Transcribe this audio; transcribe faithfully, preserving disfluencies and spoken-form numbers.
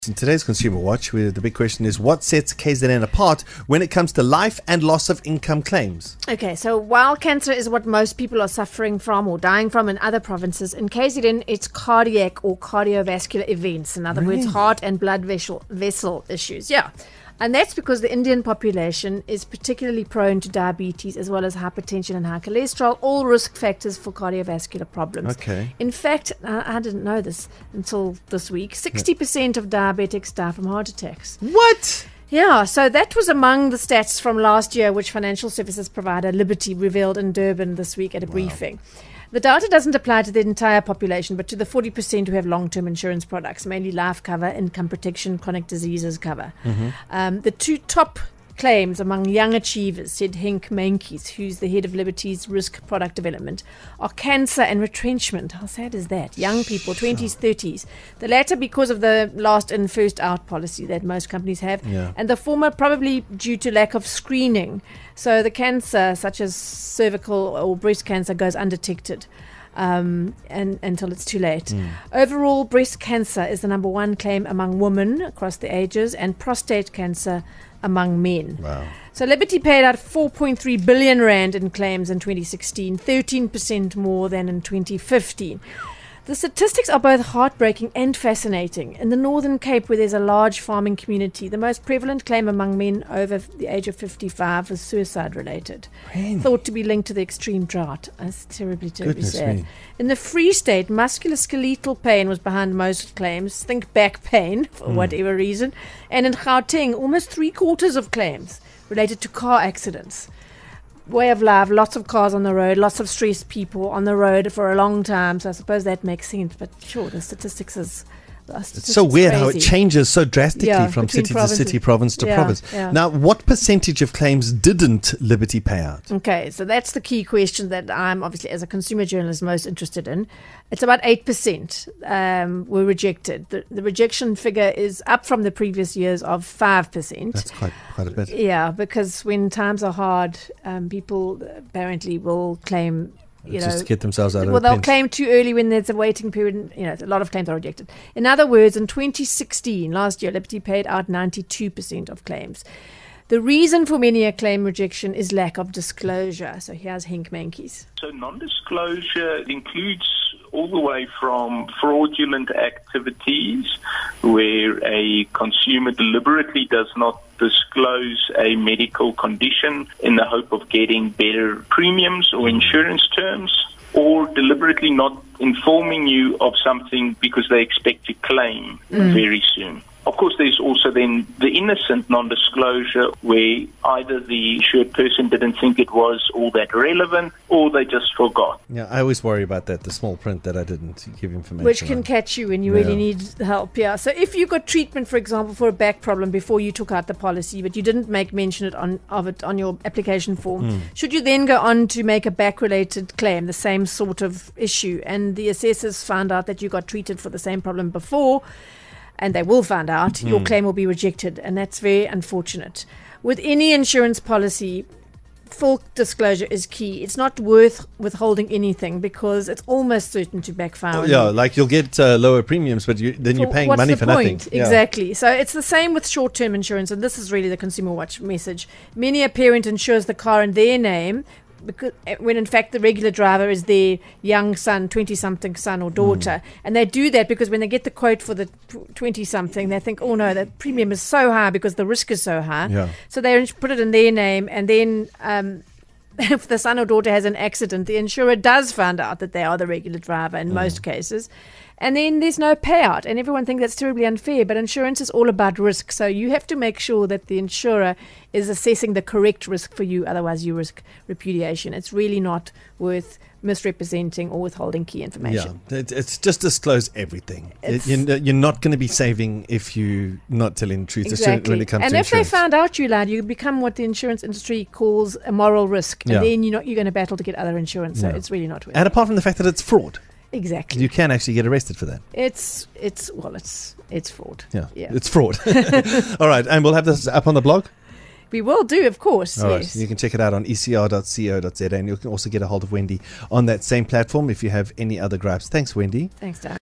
In today's Consumer Watch, where the big question is what sets K Z N apart when it comes to life and loss of income claims? Okay, so while cancer is what most people are suffering from or dying from in other provinces, in K Z N it's cardiac or cardiovascular events. In other Really? words, heart and blood vessel, vessel issues. Yeah. And that's because the Indian population is particularly prone to diabetes as well as hypertension and high cholesterol, all risk factors for cardiovascular problems. Okay. In fact, I, I didn't know this until this week, sixty percent of diabetics die from heart attacks. What? Yeah, so that was among the stats from last year, which financial services provider Liberty revealed in Durban this week at a wow. briefing. The data doesn't apply to the entire population, but to the forty percent who have long-term insurance products, mainly life cover, income protection, chronic diseases cover. Mm-hmm. Um, the two top claims among young achievers, said Henk Meintjes, who's the head of Liberty's risk product development, are cancer and retrenchment. How sad is that? Young people, twenties, thirties. The latter because of the last in, first out policy that most companies have, yeah. and the former probably due to lack of screening. So the cancer, such as cervical or breast cancer, goes undetected um, and until it's too late. Mm. Overall, breast cancer is the number one claim among women across the ages, and prostate cancer among men. Wow. So Liberty paid out four point three billion rand in claims in twenty sixteen, thirteen percent more than in twenty fifteen. The statistics are both heartbreaking and fascinating. In the Northern Cape, where there's a large farming community, the most prevalent claim among men over the age of fifty-five is suicide-related, really? Thought to be linked to the extreme drought. That's terribly, terribly Goodness sad. me. In the Free State, musculoskeletal pain was behind most claims. Think back pain, for mm. whatever reason. And in Gauteng, almost three-quarters of claims related to car accidents. Way of life, lots of cars on the road, lots of stressed people on the road for a long time. So I suppose that makes sense. But sure, the statistics is... The statistics it's so weird crazy. how it changes so drastically yeah, from city provinces. to city, province to yeah, province. Yeah. Now, what percentage of claims didn't Liberty pay out? Okay, so that's the key question that I'm obviously, as a consumer journalist, most interested in. It's about eight percent um, were rejected. The, the rejection figure is up from the previous years of five percent. That's quite, quite a bit. Yeah, because when times are hard, um, people apparently will claim... You just know, to get themselves out of well, the they'll pinch. claim too early when there's a waiting period. You know, a lot of claims are rejected. In other words, in twenty sixteen, last year, Liberty paid out ninety-two percent of claims. The reason for many a claim rejection is lack of disclosure. So here's Henk Meintjes. So non-disclosure includes all the way from fraudulent activities where a consumer deliberately does not disclose a medical condition in the hope of getting better premiums or insurance terms, or deliberately not informing you of something because they expect to claim mm. very soon. Of course, there's also then the innocent non-disclosure where either the insured person didn't think it was all that relevant or they just forgot. Yeah, I always worry about that, the small print that I didn't give information Which can on. catch you when you yeah. really need help, yeah. So if you got treatment, for example, for a back problem before you took out the policy, but you didn't make mention it on, of it on your application form, mm. should you then go on to make a back-related claim, the same sort of issue, and the assessors found out that you got treated for the same problem before, and they will find out, mm. your claim will be rejected, and that's very unfortunate. With any insurance policy, full disclosure is key. It's not worth withholding anything because it's almost certain to backfire. Oh, yeah, you. Like you'll get uh, lower premiums, but you, then for, you're paying what's money the for point? nothing. Yeah. Exactly. So it's the same with short-term insurance, and this is really the Consumer Watch message. Many a parent insures the car in their name, because when in fact the regular driver is their young son, twenty-something son or daughter. Mm. And they do that because when they get the quote for the twenty-something, they think, oh no, the premium is so high because the risk is so high. Yeah. So they put it in their name, and then um, if the son or daughter has an accident, the insurer does find out that they are the regular driver in mm. most cases. And then there's no payout, and everyone thinks that's terribly unfair, but insurance is all about risk. So you have to make sure that the insurer is assessing the correct risk for you, otherwise you risk repudiation. It's really not worth misrepresenting or withholding key information. Yeah, it, it's just disclose everything. It, you're, you're not going to be saving if you're not telling the truth exactly. when it comes and to if insurance. they found out you lied, you become what the insurance industry calls a moral risk, and yeah. then you're, not, you're going to battle to get other insurance, so yeah. it's really not worth it. And apart from the fact that it's fraud. Exactly. You can actually get arrested for that. It's, it's well, it's it's fraud. Yeah, yeah. It's fraud. All right, and we'll have this up on the blog? We will do, of course. All yes. right. You can check it out on e c r dot co dot z a, and you can also get a hold of Wendy on that same platform if you have any other gripes. Thanks, Wendy. Thanks, Dan.